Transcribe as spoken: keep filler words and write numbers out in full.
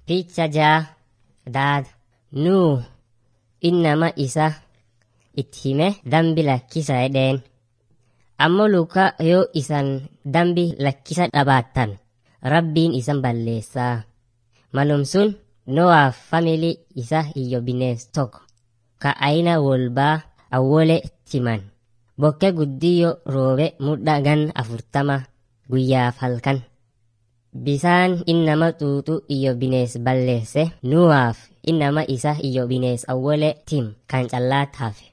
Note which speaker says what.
Speaker 1: Picha jaa daad nuu innama isa itti hime dambi lakkisa edheen. Ammoo luka yoo isan dambi lakkisa dhabaattan rabbiin isan balleessaa. Malum sun Noaaf family isa hiyyo binees tokko ka aina wolbaa awwole timan. Bokke guddiyo roobe mudda gan afurtama guyyaaf halkan. Bisaan innama xuuxu iyyo binees balleesse Noaaf innama isa iyyo binees awwole tim kan callaat hafe.